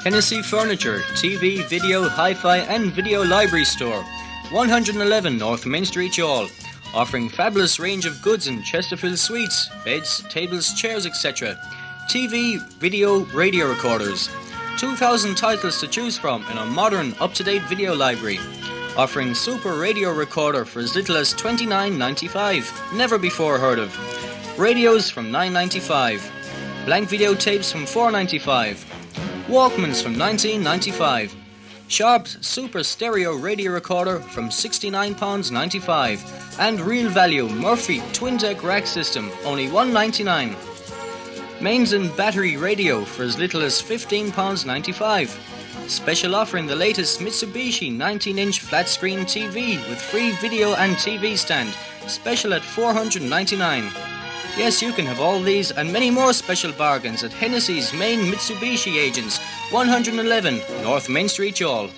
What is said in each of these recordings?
Hennessy Furniture, TV, video, hi-fi and video library store. 111 North Main Street, Youghal. Offering fabulous range of goods in Chesterfield suites, beds, tables, chairs, etc. TV, video, radio recorders. 2,000 titles to choose from in a modern, up-to-date video library. Offering super radio recorder for as little as $29.95. Never before heard of. Radios from $9.95. Blank videotapes from $4.95. Walkmans from $19.95. Sharp's Super Stereo Radio Recorder from £69.95. And Real Value Murphy Twin Deck Rack System, only $1.99. Mains and Battery Radio for as little as £15.95. Special offering the latest Mitsubishi 19-inch flat screen TV with free video and TV stand. Special at $499. Yes, you can have all these and many more special bargains at Hennessy's main Mitsubishi agents, 111 North Main Street, Youghal.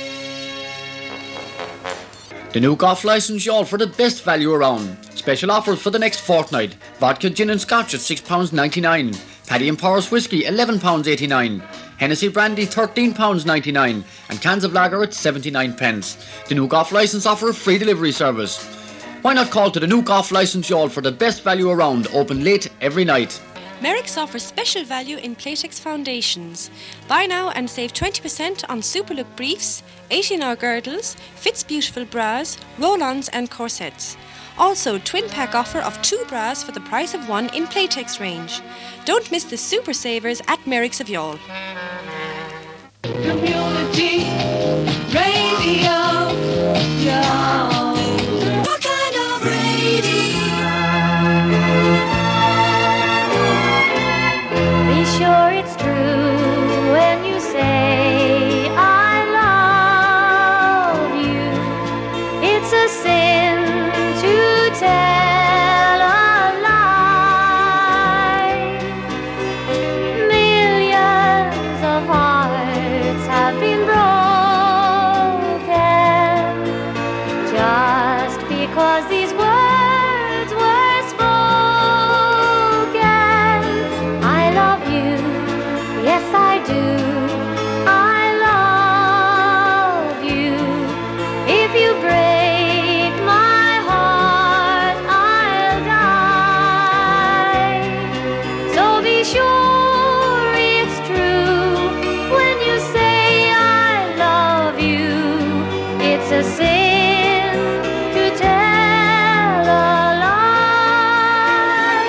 The new golf licence, Youghal, for the best value around. Special offers for the next fortnight. Vodka, gin and scotch at £6.99. Paddy and Powers whiskey, £11.89. Hennessy brandy, £13.99. And cans of lager at 79 pence. The new golf licence offer a free delivery service. Why not call to the new golf licence, Youghal, for the best value around, open late every night. Merrick's offers special value in Playtex foundations. Buy now and save 20% on Superlook briefs, 18-hour girdles, Fits Beautiful bras, roll-ons and corsets. Also, twin pack offer of 2 bras for the price of 1 in Playtex range. Don't miss the super savers at Merrick's of Youghal. Community Radio, Youghal. Be sure it's true when you say I love you. It's a sin to tell a lie. Millions of hearts have been broken just because these words were spoken. I love you, yes I do. I love you. If you break my heart, I'll die. So be sure it's true when you say I love you. It's a sin to tell a lie.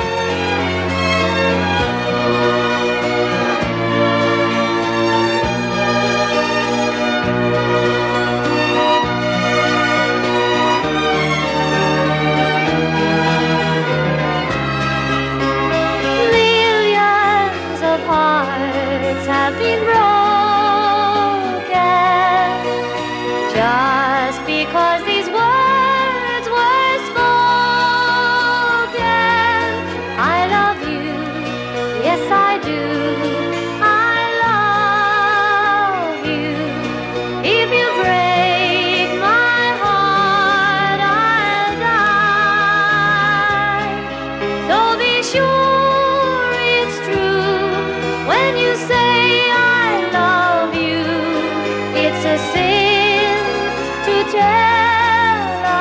Millions of hearts have been broken just because these words were spoken. I love you, yes I do. I love you. If you break my heart, I'll die. So be sure it's true when you say I love you. It's a sin to tell a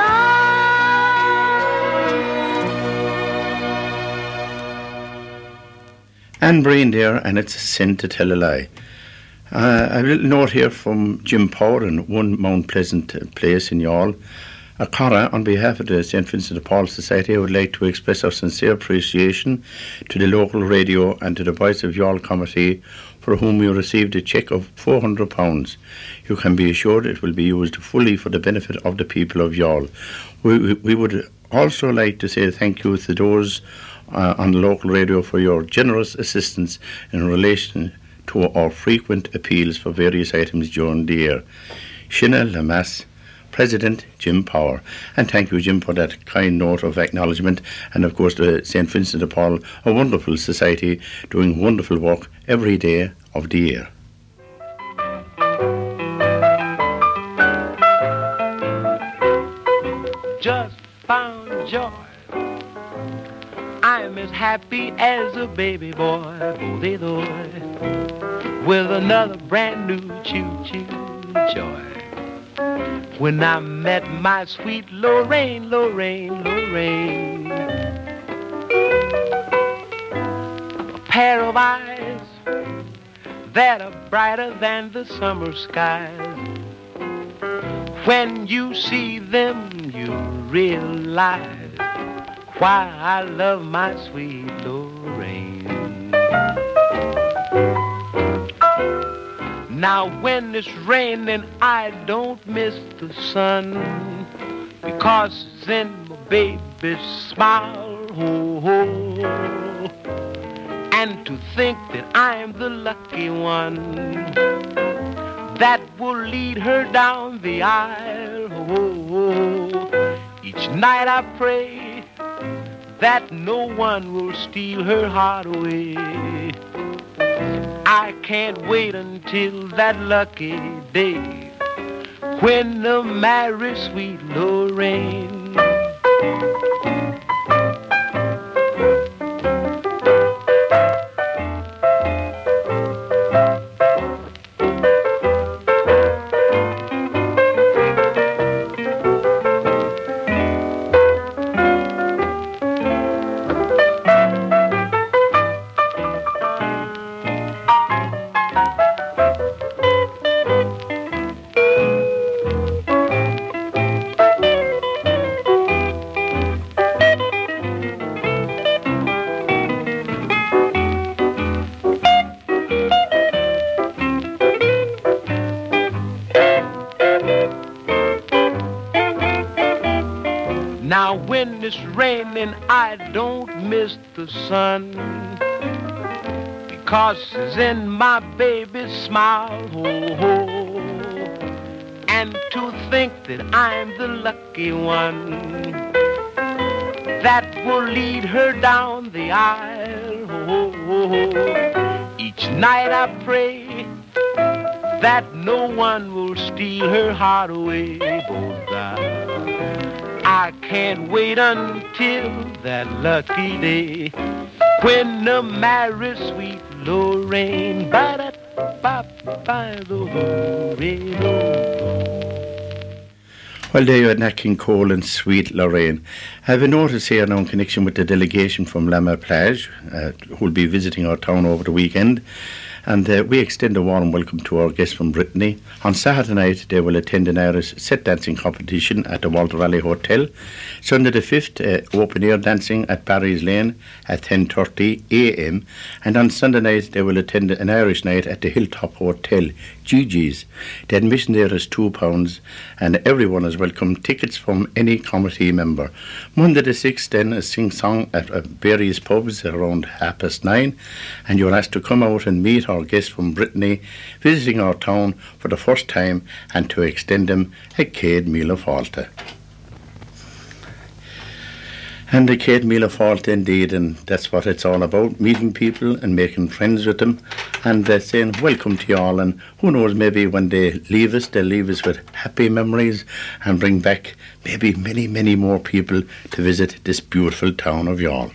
lie. Anne Breen there, and it's a sin to tell a lie. A little note here from Jim Power in One Mount Pleasant Place in Youghal. Cara, on behalf of the St. Vincent de Paul Society, I would like to express our sincere appreciation to the local radio and to the Boys of Youghal Committee, for whom we received a cheque of £400. You can be assured it will be used fully for the benefit of the people of Youghal. We would also like to say thank you to those on the local radio for your generous assistance in relation to our frequent appeals for various items during the year. Shina Lamas, President Jim Power. And thank you, Jim, for that kind note of acknowledgement. And of course, the St. Vincent de Paul, a wonderful society doing wonderful work every day of the year. Just found joy. I'm as happy as a baby boy. with another brand new choo-choo joy. When I met my sweet Lorraine, Lorraine, Lorraine. A pair of eyes that are brighter than the summer skies. When you see them, you realize why I love my sweet Lorraine. Now when it's raining, I don't miss the sun, because it's in my baby's smile. Oh, oh. And to think that I'm the lucky one that will lead her down the aisle. Oh, each night I pray that no one will steal her heart away. I can't wait until that lucky day when I marry sweet Lorraine. Now when it's raining, I don't miss the sun, because it's in my baby's smile. Oh, oh. And to think that I'm the lucky one that will lead her down the aisle. Oh, oh. Each night I pray that no one will steal her heart away. I can't wait until that lucky day when I marry sweet Lorraine. Well, there you had Nat King Cole and Sweet Lorraine. I have a notice here now in connection with the delegation from La Mer Plage, who will be visiting our town over the weekend. And we extend a warm welcome to our guests from Brittany. On Saturday night, they will attend an Irish set dancing competition at the Walter Raleigh Hotel. Sunday the 5th, open-air dancing at Barry's Lane at 10:30 a.m. And on Sunday night, they will attend an Irish night at the Hilltop Hotel, Gigi's. The admission there is £2, and everyone is welcome. Tickets from any committee member. Monday the 6th, then, a sing-song at various pubs around 9:30, and you're asked to come out and meet our guests from Brittany visiting our town for the first time, and to extend them a Céad Míle Fáilte. And the Céad Míle Fáilte indeed, and that's what it's all about, meeting people and making friends with them, and saying welcome to you all, and who knows, maybe when they leave us, they'll leave us with happy memories and bring back maybe many, many more people to visit this beautiful town of Youghal.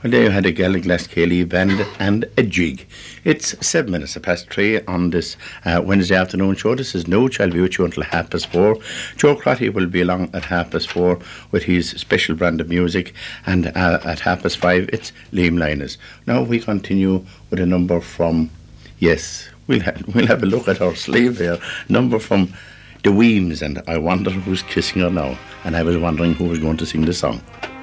Well, there you had a Gallaglas Kelly band and a jig. It's 7 minutes past 3 on this Wednesday afternoon show. This is No Child Be With You until 4:30. Joe Crotty will be along at 4:30 with his special brand of music, and at 5:30 it's Liam Linus. Now we continue with a number from, yes, we'll have a look at our sleeve here. Number from The Weems, and I Wonder Who's Kissing Her Now. And I was wondering who was going to sing the song.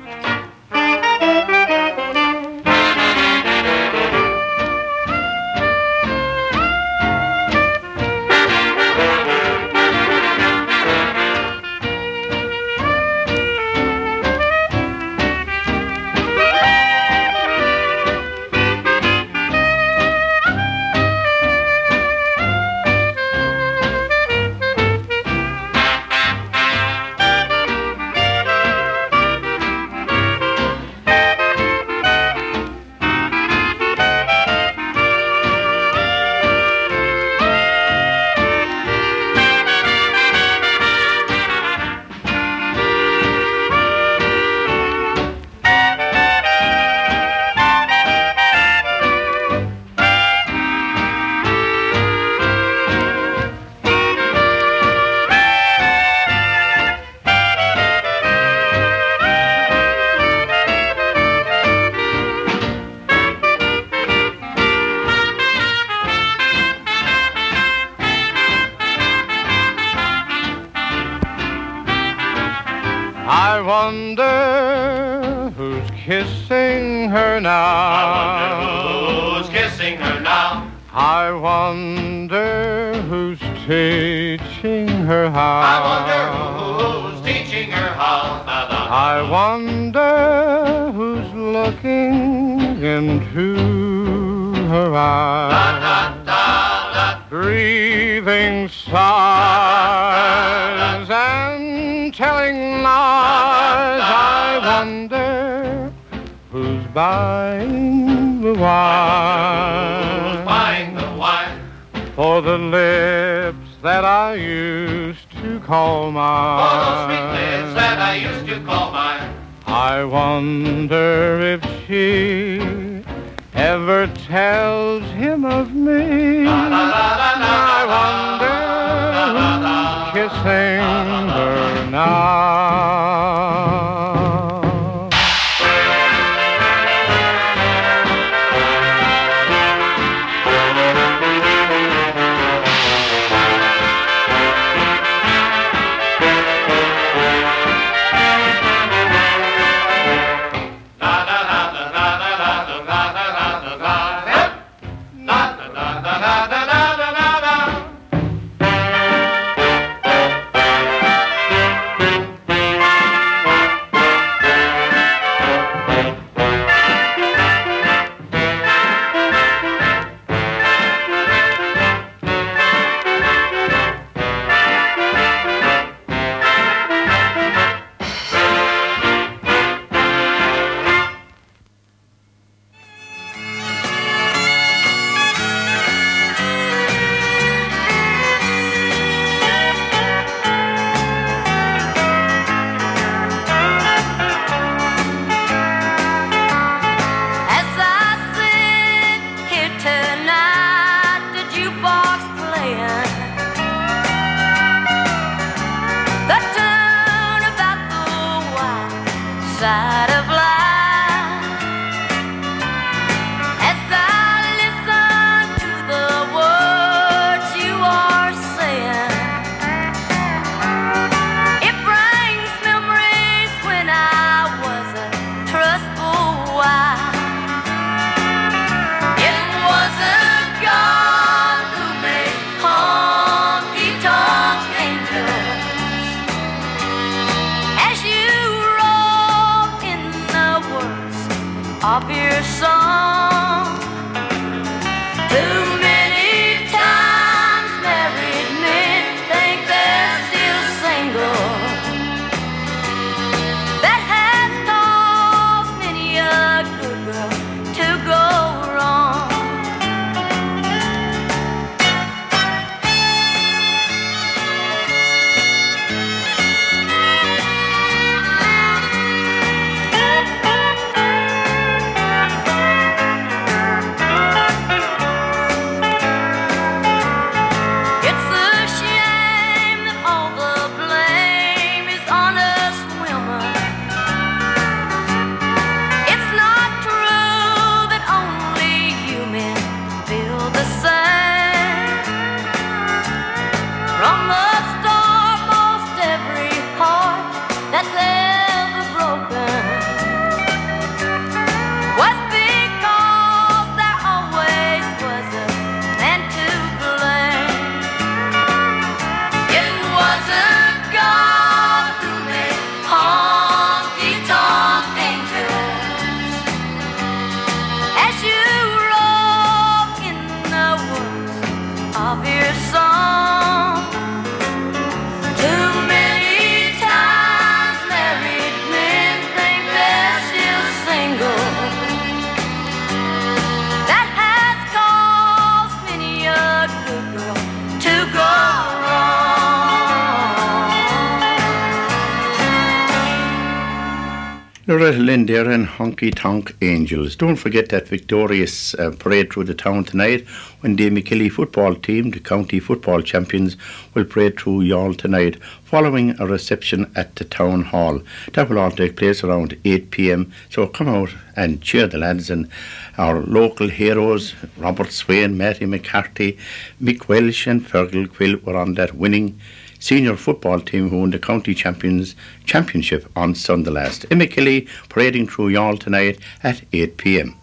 I wonder who's kissing her now. I wonder who's kissing her now. I wonder who's teaching her how. I wonder who's teaching her how. I wonder who's looking into her eyes. Breathing sighs and telling lies. I wonder who's buying the wine. Who's buying the wine? For the lips that I used to call mine. For those sweet lips that I used to call mine. I wonder if she ever tells him of me. I wonder who's kissing her now. Of your song. Too many times married men think they're still single. That has caused many a good girl to go wrong. Loretta Lynn there and Honky Tonk Angels. Don't forget that victorious parade through the town tonight when the McKilly football team, the county football champions, will parade through Youghal tonight following a reception at the town hall. That will all take place around 8 p.m. So come out and cheer the lads, and our local heroes, Robert Swain, Matty McCarthy, Mick Welsh and Fergal Quill were on that winning senior football team who won the county championship on Sunday last. McKilly parading through Youghal tonight at 8 p.m.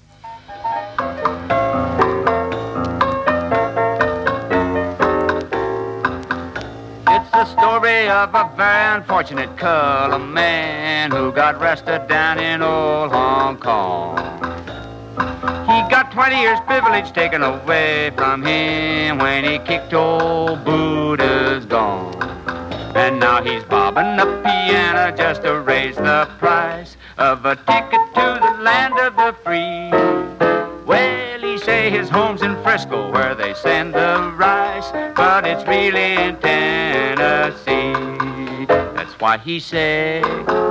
It's the story of a very unfortunate colour man who got arrested down in old Hong Kong. He got 20 years privilege taken away from him when he kicked old Buddha's gone. And now he's bobbing the piano just to raise the price of a ticket to the land of the free. Well, he say his home's in Frisco where they send the rice, but it's really in Tennessee. That's why he said,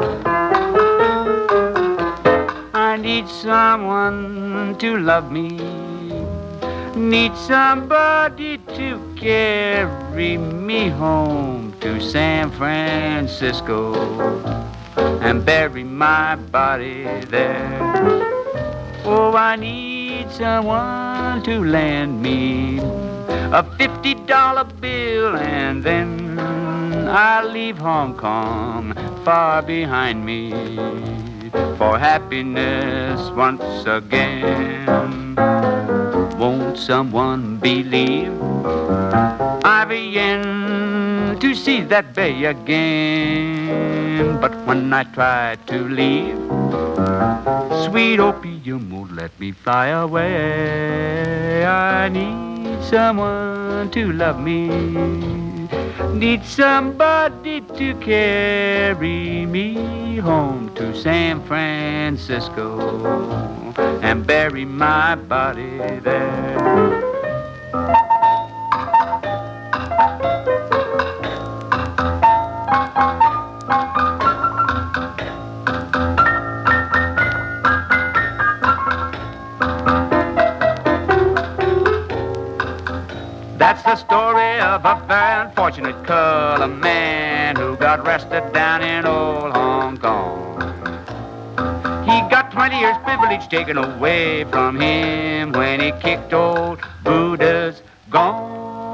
I need someone to love me, need somebody to carry me home to San Francisco and bury my body there. Oh, I need someone to lend me a $50 bill, and then I'll leave Hong Kong far behind me for happiness once again. Won't someone believe I begin to see that bay again? But when I try to leave, sweet opium won't let me fly away. I need someone to love me, need somebody to carry me home to San Francisco and bury my body there. That's the story of a very unfortunate colour man who got arrested down in old Hong Kong. He got 20 years privilege taken away from him when he kicked old Buddha's gone.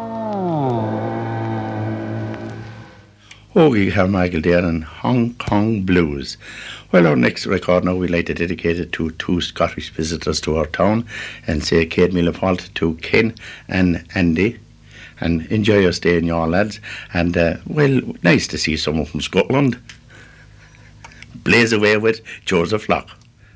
Ogie Carmichael there and Hong Kong Blues. Well, our next record now we'd like to dedicate it to two Scottish visitors to our town and say Céad Míle Fáilte to Ken and Andy. And enjoy your stay in Youghal, lads. And, well, nice to see someone from Scotland. Blaze away with Joseph Locke.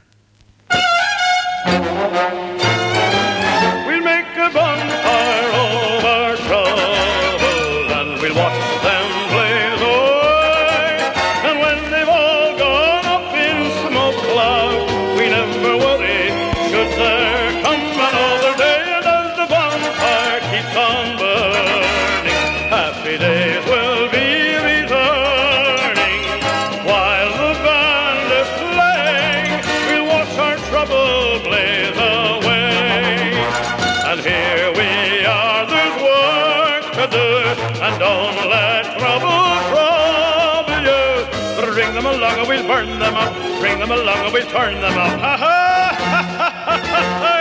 We'll make a bonfire of our troubles and we'll watch them blaze away. And when they've all gone up in smoke cloud, we never worry should there come another day. And as the bonfire keeps on burning, happy days will be returning. While the band is playing, we'll watch our trouble blaze away. And here we are, there's work to do, and don't let trouble trouble you. Bring them along and we'll burn them up, bring them along and we'll turn them up. Ha ha ha ha ha ha.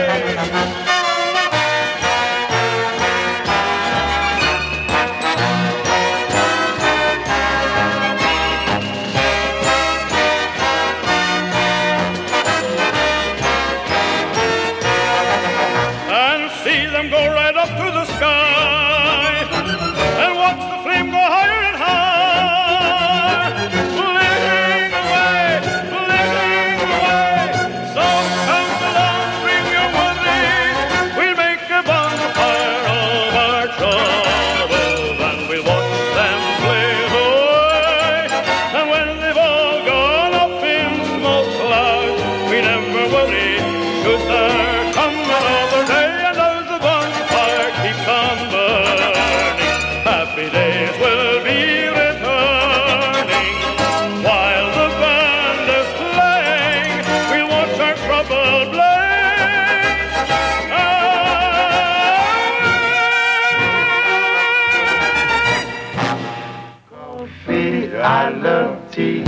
And see them go right up to the sky, and watch the flame go higher and higher, flitting away, flitting away. So come along, bring your worries, we'll make a bonfire of our troubles, and we'll watch them blaze away. And when they've all gone up in smoke clouds, we never worry should there come another day. And as the bonfire keeps on burning, happy days will be returning. While the band is love tea.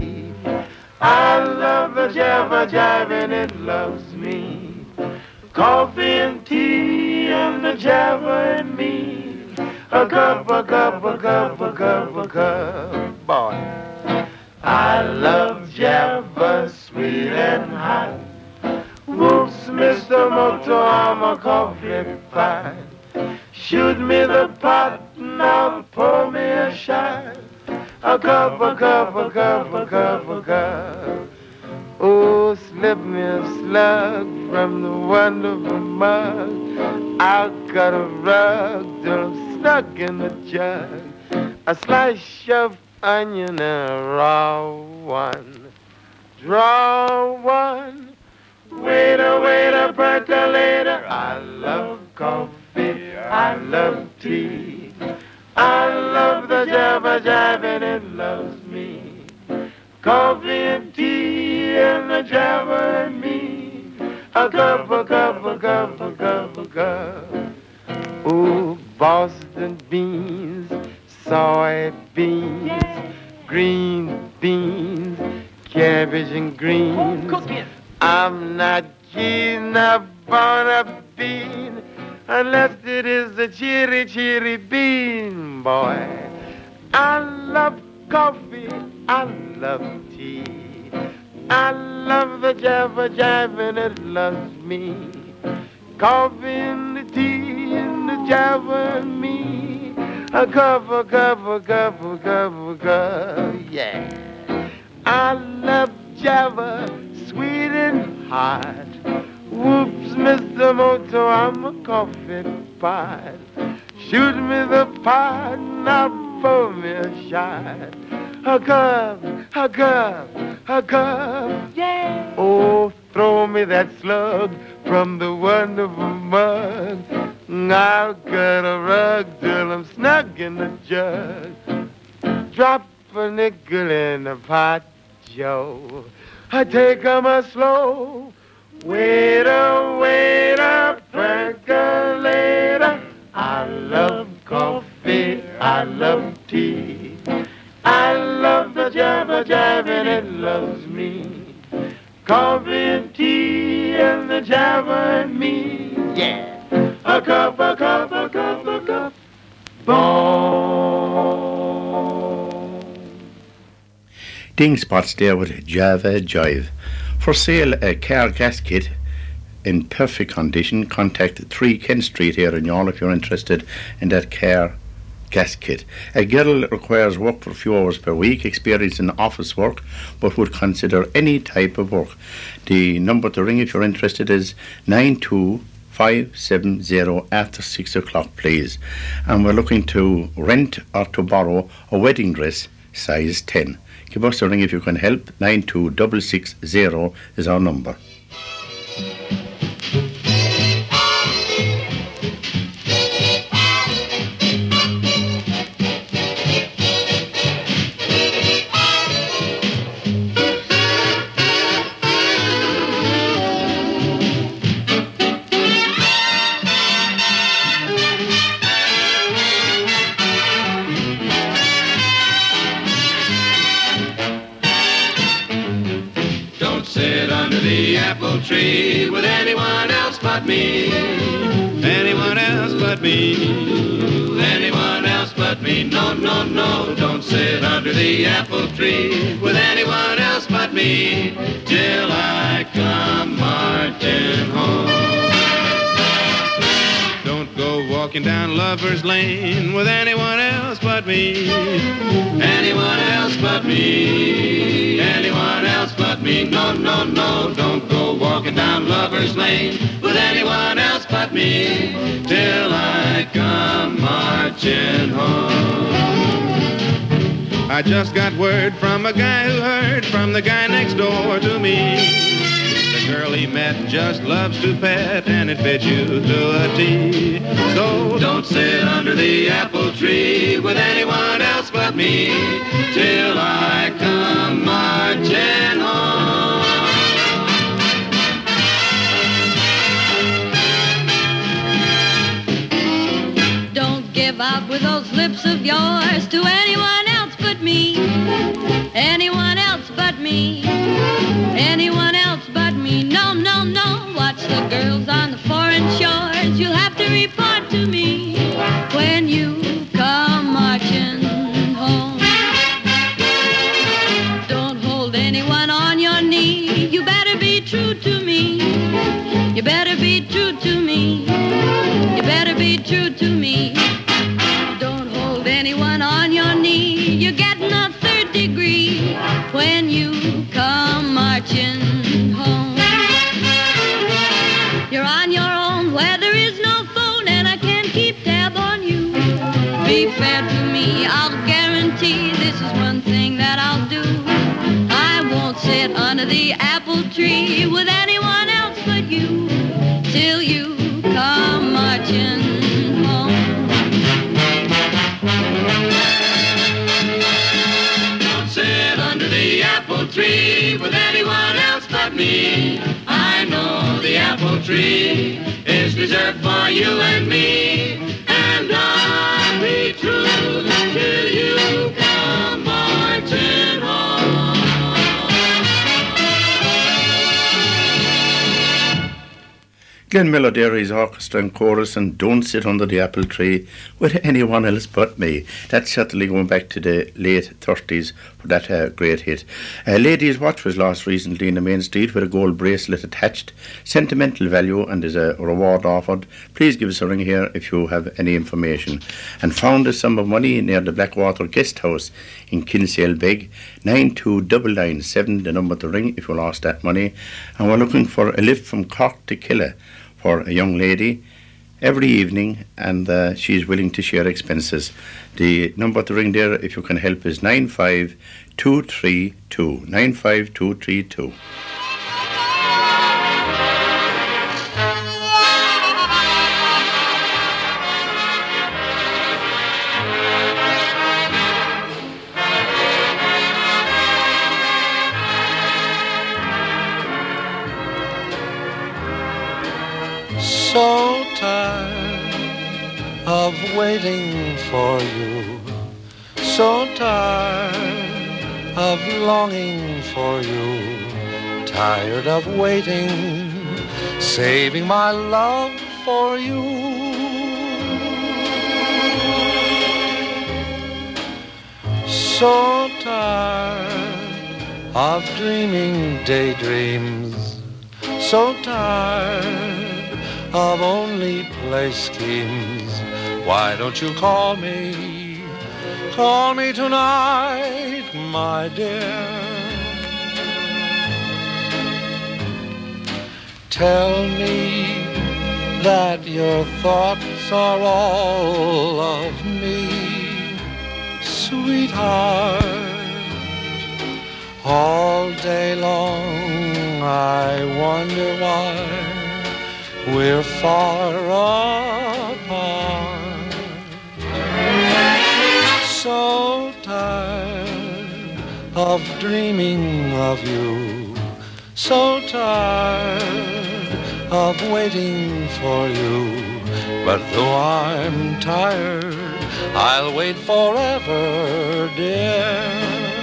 I love the Java Jive and it loves me. Coffee and tea and the Java and me. A cup, a cup, a cup, a cup, a cup, boy. I love Java, sweet and hot. Whoops, Mr. Moto, I'm a coffee pot. Shoot me the pot, now pour me a shot. A cup, a cup, a cup, a cup, a cup. Oh, slip me a slug from the wonderful mug. I've got a rug till I'm stuck in the jug. A slice of onion and a raw one. Draw one. Waiter, waiter, percolator. I love coffee, I love tea. I love the Java Jive and it loves me. Coffee and tea and the Java and me. A cup, a cup, a cup, a cup, a cup. Ooh, Boston beans, soy beans, green beans, cabbage and greens. I'm not keen upon a bean unless it is a cheery, cheery bean, boy. I love coffee, I love tea. I love the Java Jive and it loves me. Coffee and the tea and the Java and me. A cup, a cup, a cup, a cup, a cup, yeah. I love Java, sweet and hot. Whoops, Mr. Moto, I'm a coffee pot. Shoot me the pot, now pour me a shot. A cup, a cup, a cup, yeah. Oh, throw me that slug from the wonderful mug. I've got a rug till I'm snug in the jug. Drop a nickel in the pot, Joe. I take 'em a slow. Waiter, waiter, percolator. I love coffee, I love tea. I love the Java Jive and it loves me. Coffee and tea and the Java and me. Yeah. A cup, a cup, a cup, a cup. Boom. Ding Spots there with Java Jive. For sale, a car gas kit in perfect condition. Contact 3 Kent Street here in Youghal if you're interested in that car gas kit. A girl requires work for a few hours per week, experience in office work, but would consider any type of work. The number to ring if you're interested is 92570 after 6 o'clock, please. And we're looking to rent or to borrow a wedding dress size 10. Give us a ring if you can help. 92660 is our number. Apple tree with anyone else but me. Anyone else but me. Anyone else but me. No, no, no, don't sit under the apple tree with anyone else but me till I come marching home. Don't go walking down Lover's Lane with anyone else but me. Anyone else but me. Anyone else but me. No, no, no, don't go walking down Lover's Lane with anyone else but me till I come marching home. I just got word from a guy who heard from the guy next door to me. The girl he met just loves to pet and it fits you to a T. So don't sit under the apple tree with anyone else but me till I come marching home. Don't give up with those lips of yours to anyone else but me. watch the girls on the foreign shores. You'll have to report to me when you come marching home. Don't hold anyone on your knee. You better be true to me. You better be true to me. You better be true to me. Don't hold anyone on your knee. You're getting a third degree when you come marching home. You're on your own where there is no phone, and I can't keep tab on you. Be fair to me, I'll guarantee this is one thing that I'll do. I won't sit under the apple tree with anyone else but you till you come marching home. Don't sit under the apple tree with anyone else but me. I know the apple tree is reserved for you and me, and I'll be true till you come marching home. Glenn Miller Dairy's orchestra and chorus, and Don't Sit Under the Apple Tree with anyone else but me. That's certainly going back to the late 30s for that great hit. A lady's watch was lost recently in the main street with a gold bracelet attached. Sentimental value, and there's a reward offered. Please give us a ring here if you have any information. And found a sum of money near the Blackwater Guest House in Kinsale Beg. 92997, the number to ring if you lost that money. And we're looking for a lift from Cork to Killa for a young lady every evening, and she's willing to share expenses. The number to ring there, if you can help, is 95232. 95232. So tired of waiting for you, so tired of longing for you, tired of waiting, saving my love for you. So tired of dreaming daydreams, so tired of only play schemes. Why don't you call me tonight, my dear? Tell me that your thoughts are all of me, sweetheart. All day long I wonder why we're far apart. So tired of dreaming of you, so tired of waiting for you. But though I'm tired, I'll wait forever, dear.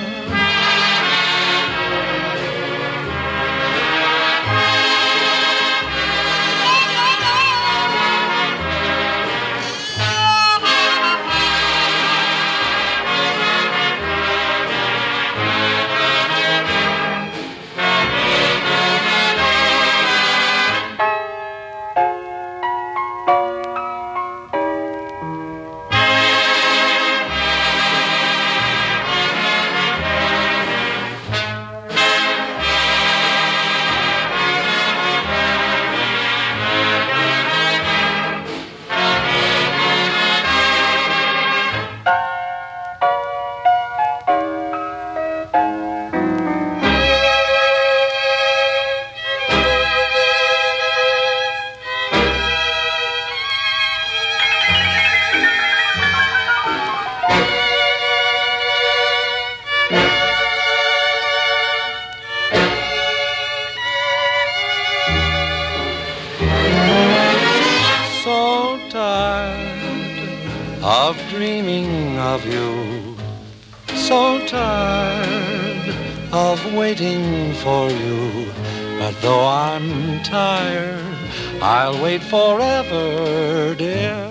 of dreaming of you, so tired of waiting for you. But though I'm tired, I'll wait forever, dear.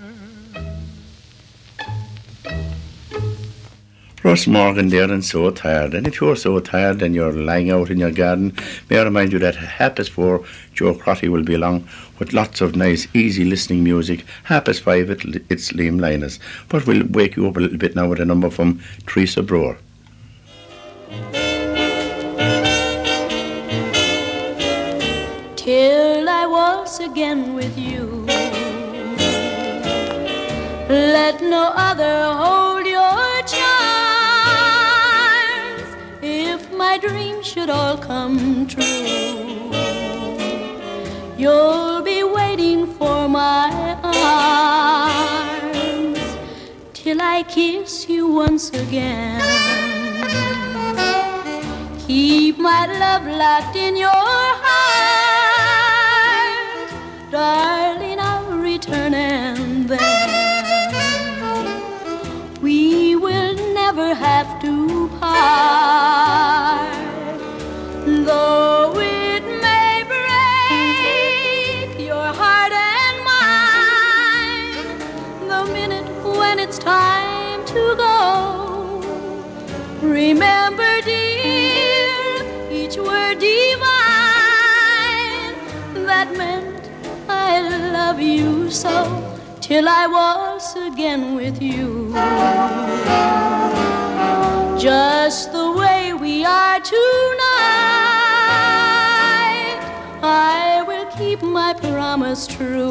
Russ Morgan there and So Tired. And if you're so tired and you're lying out in your garden, may I remind you that at 4:30 Joe Crotty will be along with lots of nice, easy listening music. 5:30 it's Liam Linus. But we'll wake you up a little bit now with a number from Teresa Brewer. Till I was again with you, let no other hold your charms. If my dreams should all come true, you'll be waiting for my arms till I kiss you once again. Keep my love locked in your heart, darling, I'll return and then we will never have to part. Though it may break your heart and mine, the minute when it's time to go, remember, dear, each word divine that meant I love you so till I was again with you. Just the way we are tonight, I will keep my promise true.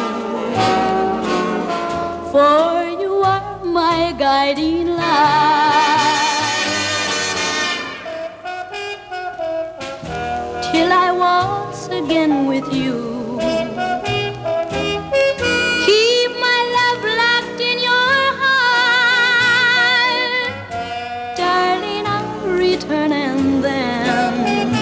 For you are my guiding light. Till I was again with you. Keep my love locked in your heart, darling, I'll return and then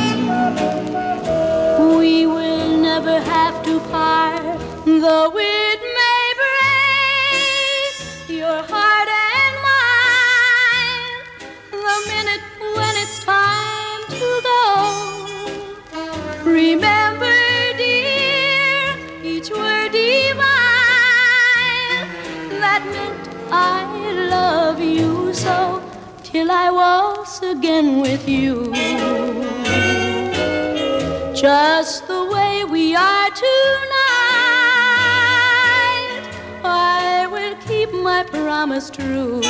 we will never have to part. Though it may break your heart and mine, the minute when it's time to go, remember, dear, each word divine that meant I love you so till I was again with you. Just the way we are tonight, I will keep my promise true.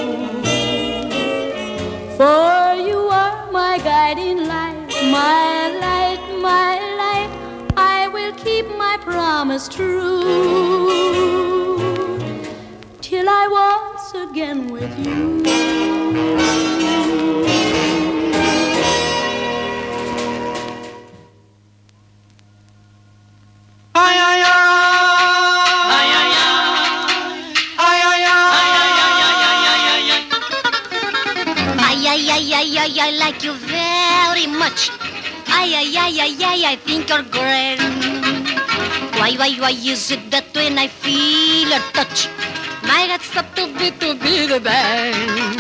For you are my guiding light, my light, my light. I will keep my promise true till I was again with you. I like you very much. I think you're great. Why is it that when I feel your touch, my heart stops to beat the bang?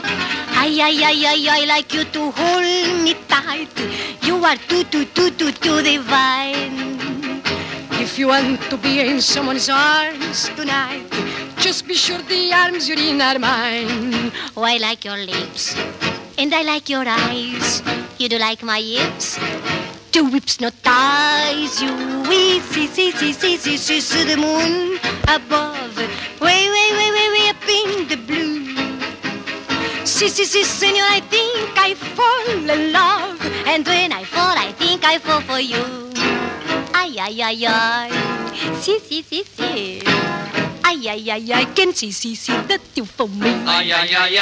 I like you to hold me tight. You are too divine. If you want to be in someone's arms tonight, just be sure the arms you're in are mine. Oh, I like your lips, and I like your eyes. You do like my hips? Two whips not ties you. We see the moon above. Way up in the blue. See, senor, I think I fall in love. And when I fall, I think I fall for you. Ay. See. I can see that you for me. Ay.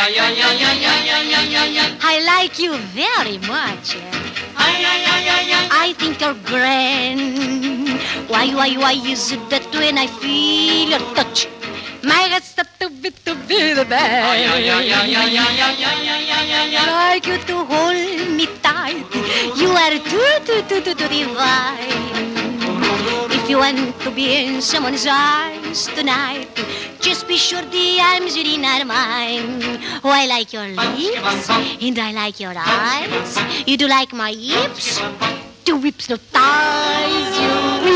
I like you very much. I think you're grand. Why is it that when I feel your touch, my heart starts to beat the bang? I like you to hold me tight. You are too divine. If you want to be in someone's arms tonight, just be sure the arms you're in are mine. Oh, I like your lips, and I like your eyes. You do like my hips? to hypnotize you.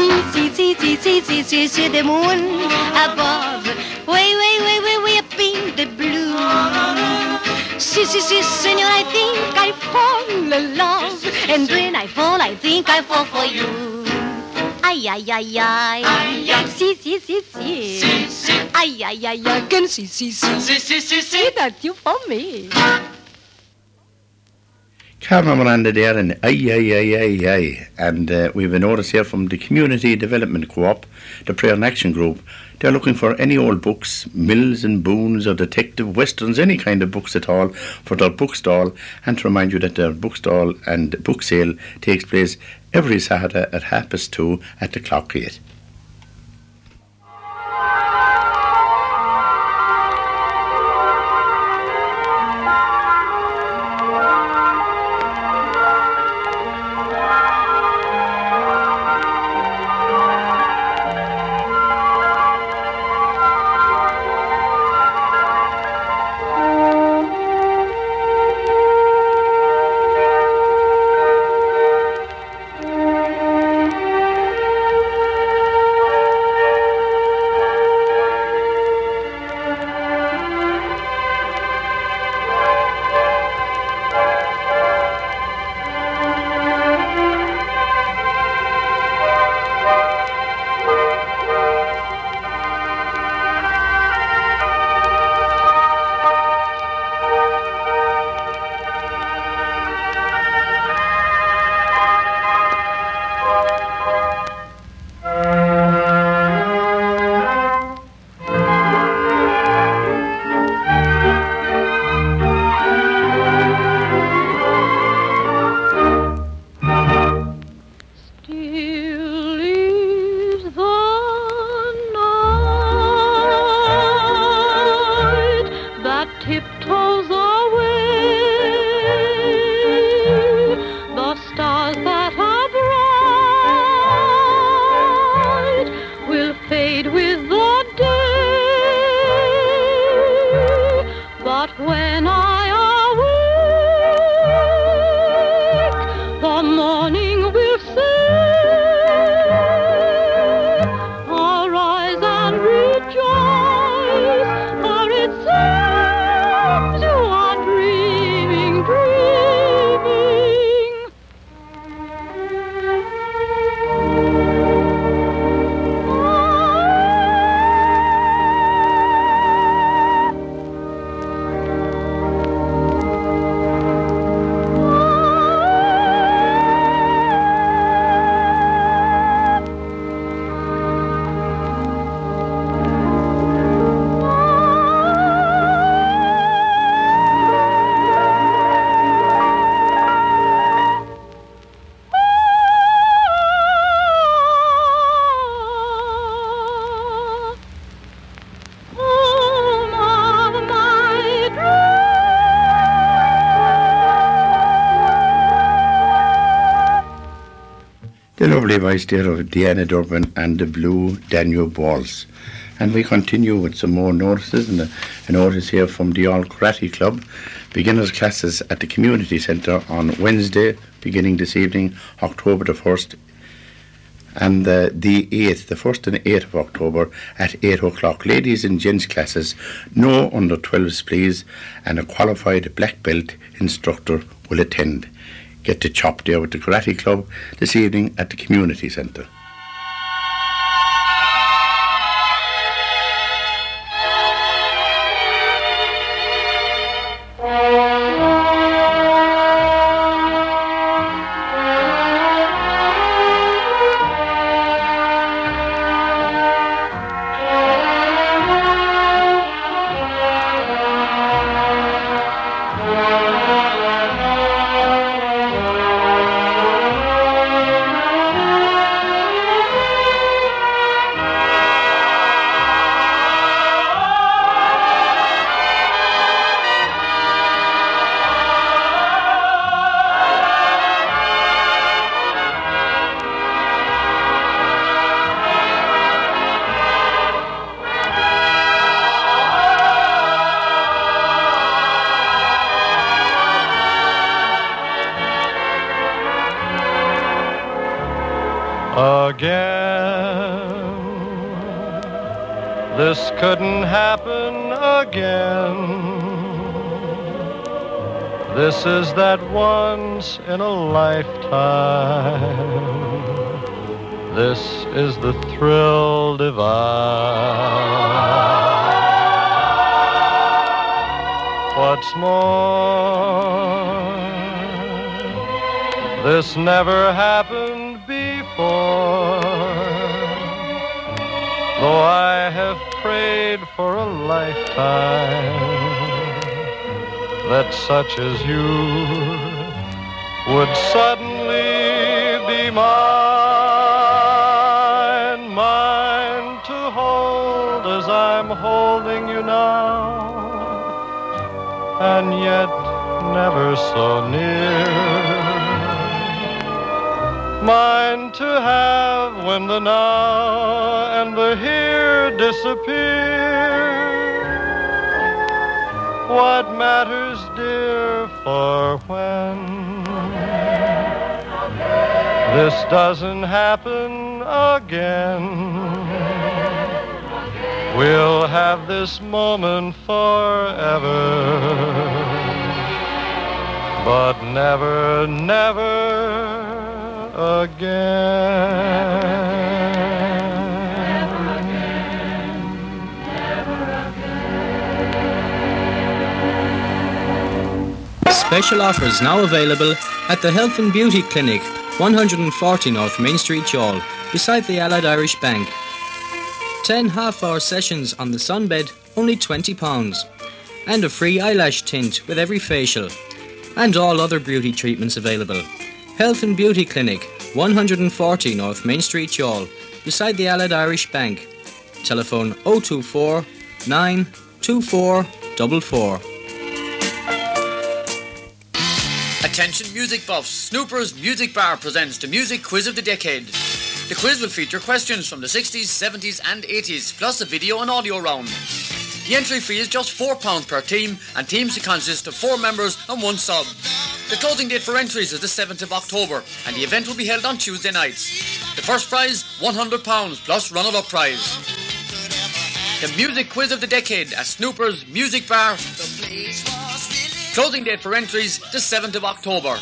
See the moon above, way up in the blue. See, senor, I think I fall in love, and when I fall, I think I fall for you. Ay, ay, ay, ay, see, ay, ay, ay, I can see that you for me. Carmen Miranda there and aye. And we've a notice here from the Community Development Co-op, the Prayer and Action Group. They're looking for any old books, Mills and Boons or detective westerns, any kind of books at all for their bookstall. And to remind you that their bookstall and book sale takes place every Saturday at 2:30 at the Clockgate. The lovely voice there of Deanna Durbin and the Blue Danube Waltz. And we continue with some more notices, and a notice here from the All Karate Club. Beginners classes at the Community Centre on Wednesday, beginning this evening, October the 1st, and the 8th, the 1st and 8th of October at 8 o'clock. Ladies and gents classes, no under 12s please, and a qualified black belt instructor will attend. Get to chop there with the Karate Club this evening at the Community Centre. friend. This couldn't happen again. This is that once in a lifetime. This is the thrill divine. What's more, this never happened before. Though I have prayed for a lifetime that such as you would suddenly be mine, mine to hold as I'm holding you now, and yet never so near. Mine to have when the now and the here disappear. What matters, dear, for when this doesn't happen again, we'll have this moment forever, but never, never again. Special offers now available at the Health and Beauty Clinic, 140 North Main Street, Youghal, beside the Allied Irish Bank. 10 half-hour sessions on the sunbed, only £20, and a free eyelash tint with every facial, and all other beauty treatments available. Health and Beauty Clinic, 140 North Main Street, Youghal, beside the Allied Irish Bank. Telephone 024 924 44. Attention music buffs, Snoopers Music Bar presents the Music Quiz of the Decade. The quiz will feature questions from the 60s, 70s and 80s, plus a video and audio round. The entry fee is just £4 per team, and teams consist of 4 members and 1 sub. The closing date for entries is the 7th of October, and the event will be held on Tuesday nights. The first prize, £100 plus runner-up prize. The Music Quiz of the Decade at Snoopers Music Bar. Closing date for entries, the 7th of October.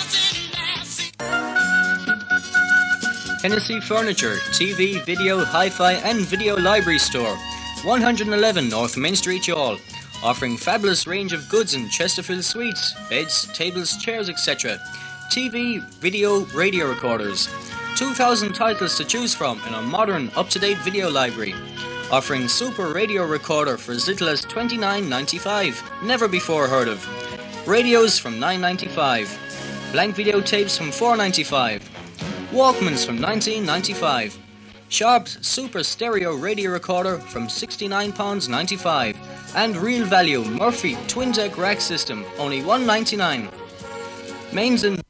Hennessy Furniture, TV, video, hi-fi and video library store, 111 North Main Street, Youghal, offering fabulous range of goods in Chesterfield suites, beds, tables, chairs, etc. TV, video, radio recorders. 2,000 titles to choose from in a modern, up-to-date video library. Offering super radio recorder for as little as $29.95, never before heard of. Radios from $9.95. Blank videotapes from $4.95. Walkmans from $19.95. Sharp's Super Stereo Radio Recorder from £69.95. And Real Value Murphy Twin Deck Rack System, only $1.99. Mains and